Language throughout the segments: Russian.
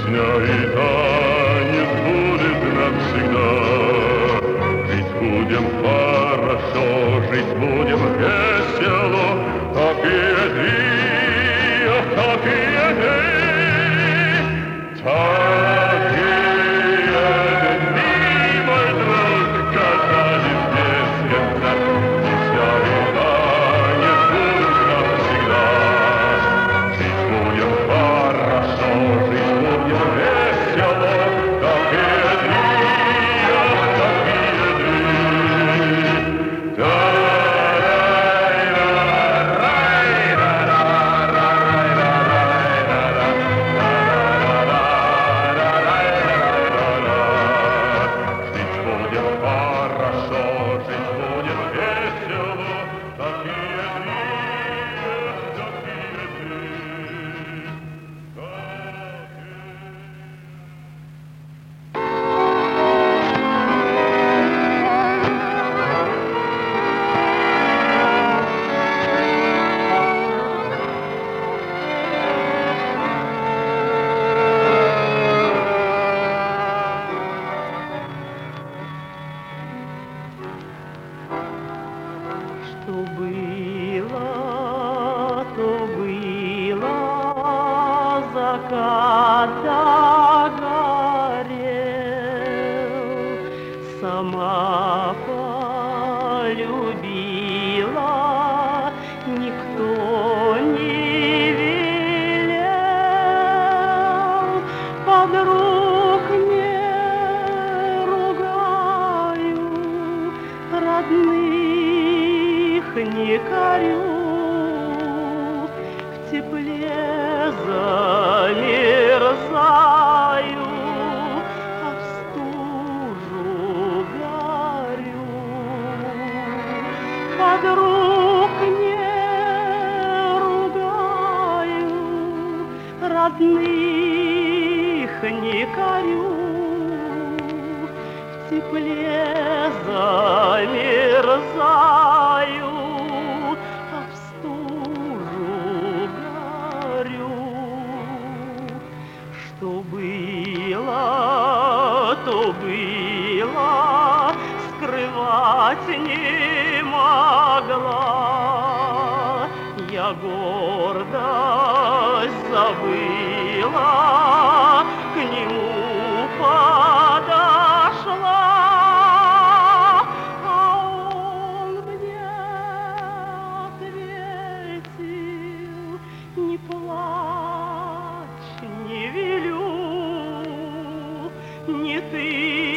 Песня и танец будет навсегда. Жить будем хорошо, жить будем весело. Такие дни, такие дни. Такие дни, мой друг, катались без конца. Песня и танец будут навсегда. Жить будем хорошо, жить будем весело. Такие дни, такие дни. Жить будем хорошо, жить будем весело. Такие дни, такие дни. Что было, то было, закат догорел, сама полюбила, никто не велел, подруг не ругаю, родных не корю, в тепле замерзаю, а в стужу горю. Подруг не ругаю, родных не корю, в тепле замерзаю, а в стужу горю. Что было, то было, скрывать не могла. Я гордость забыла, к нему подошла. Не плачь, не велю, не ты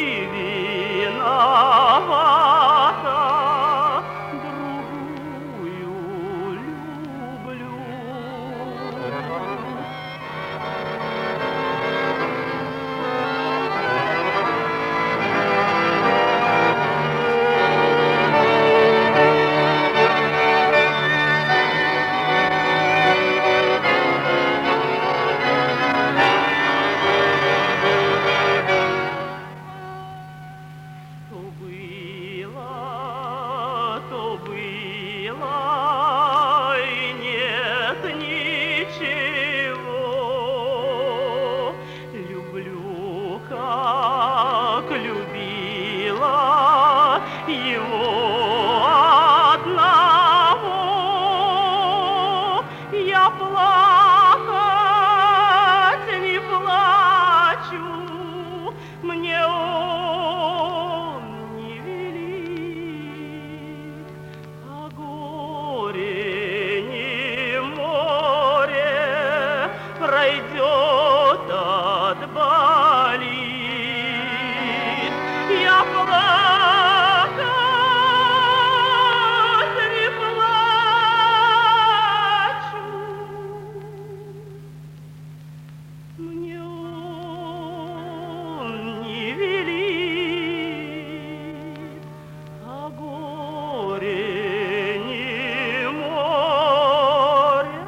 виновата, другую люблю. То было, и нет ничего. Люблю, как любила его одного. Я плакать не плачу, мне он не велит, а горе не море, пройдет, отболит. Я плакать не плачу, мне он не велит, а горе не море,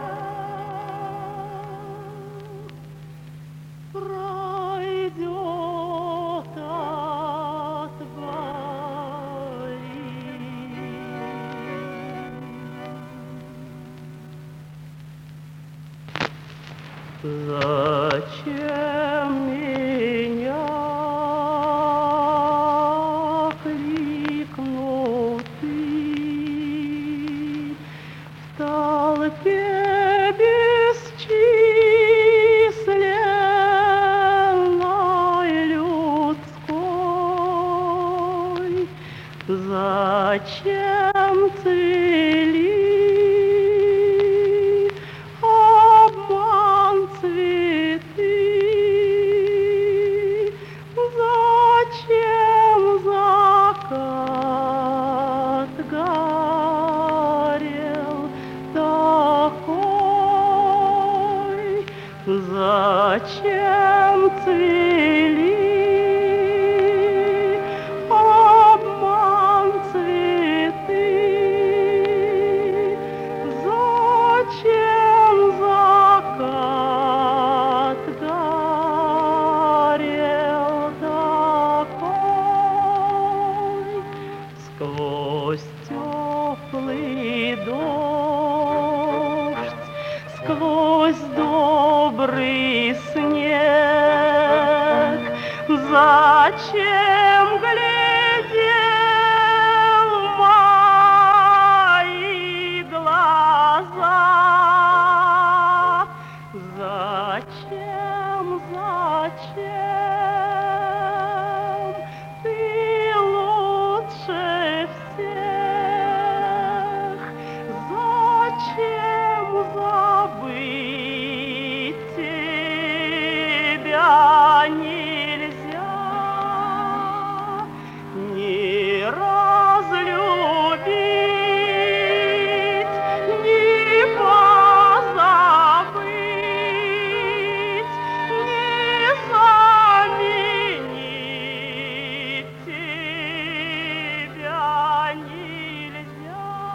пройдет, отболит. Зачем Зачем цвели обман цветы? Зачем закат горел такой? Зачем цвели обман цветы? Зачем закат горел такой? Сквозь теплый дождь, сквозь добрый снег, зачем глядел мои глаза? Зачем ты лучше всех? Зачем забыть тебя нельзя? Не разлюбить, не позабыть, не заменить тебя нельзя.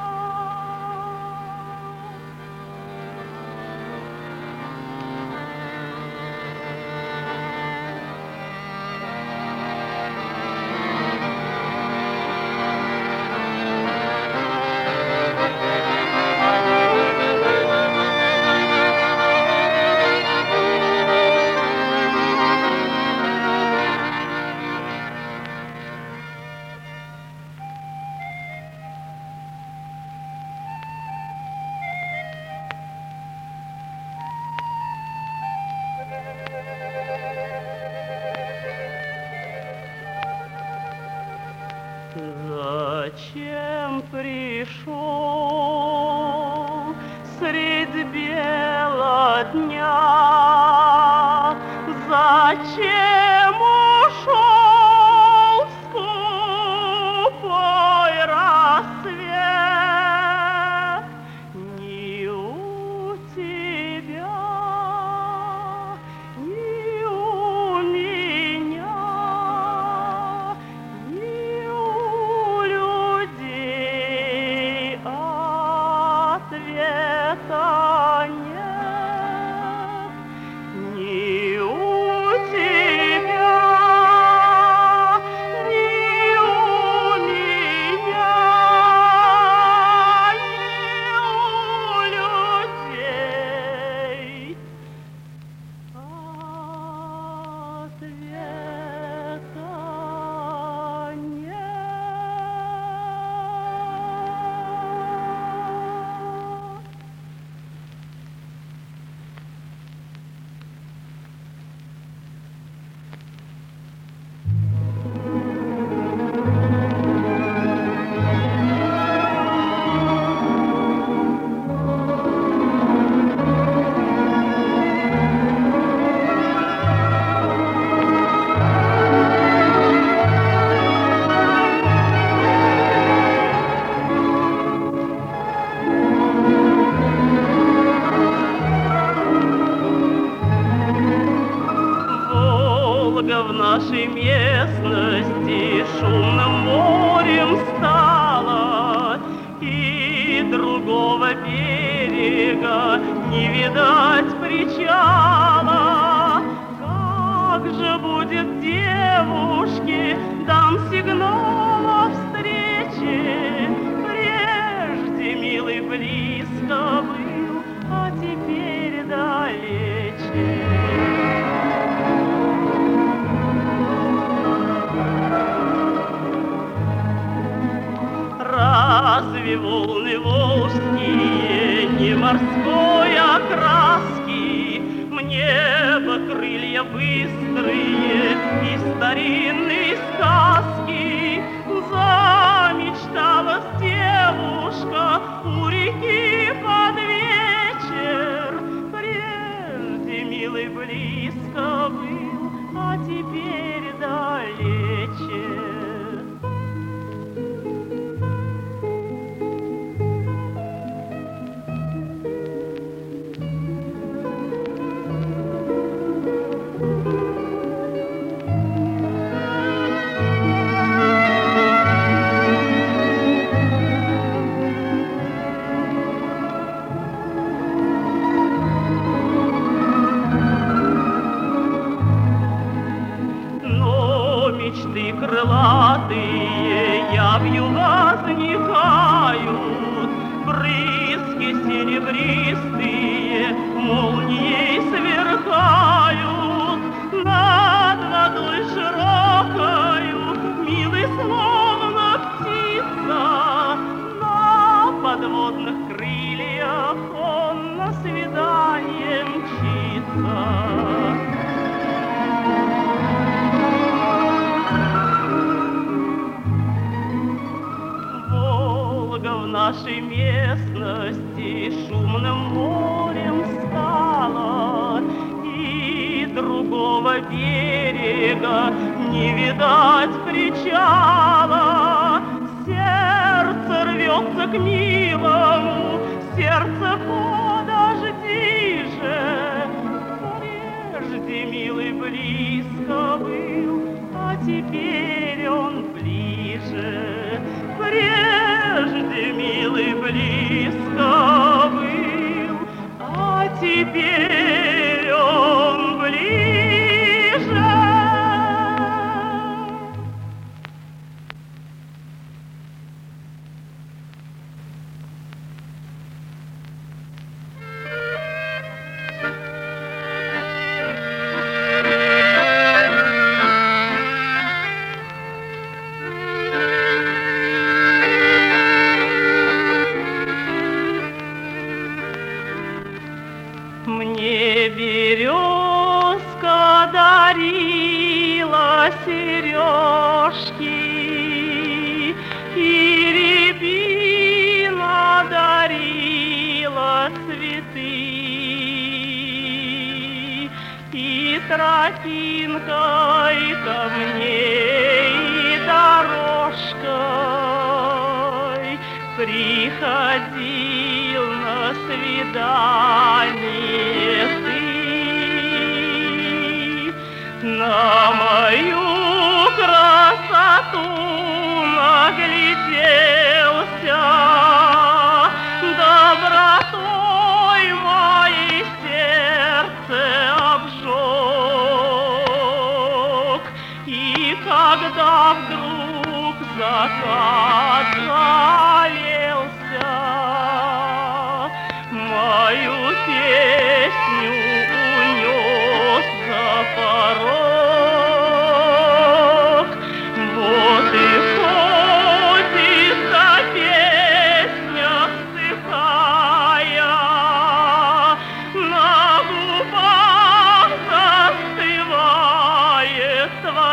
Зачем пришел средь бела дня? Зачем ушел скупой рассвет? Ни у тебя, ни у меня, ни у людей ответа нет. Ни у тебя, ни у меня, ни у людей ответа нет. Волга в нашей местности шумным морем стала, и другого берега не видать причала. Как же будет девушке дан сигнал о встрече? Прежде милый близко был, а теперь далече. Разве волны волжские не морской окраски? Мне бы крылья быстрые и старинные сказки. Замечталась теперь далече. Мечты крылатые явью возникают, брызги серебристые молнией сверкают. Над водой широкою, милый словно птица, на подводных крыльях он на свидание мчится. В нашей местности шумным морем стало, и другого берега не видать причала. Сердце рвется к милому, сердце подожди же. Прежде милый близко был, а теперь он ближе. Прежде милый близко был, а теперь он ближе. Мне березка дарила сережки, и рябина дарила цветы, и тропинкой ко мне, и дорожкой приходил на свидание ты. На мою красоту нагляделся, добротой моей сердце обжег. И когда вдруг закат залился, мою песню унес за порог. Вот и ходит песня, вздыхая, на губах застывает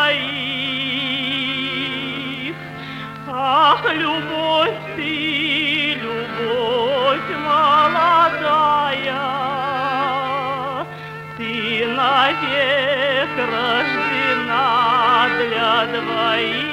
твоих. Ах, любовь ты, любовь молодая, ты навек рождена для двоих.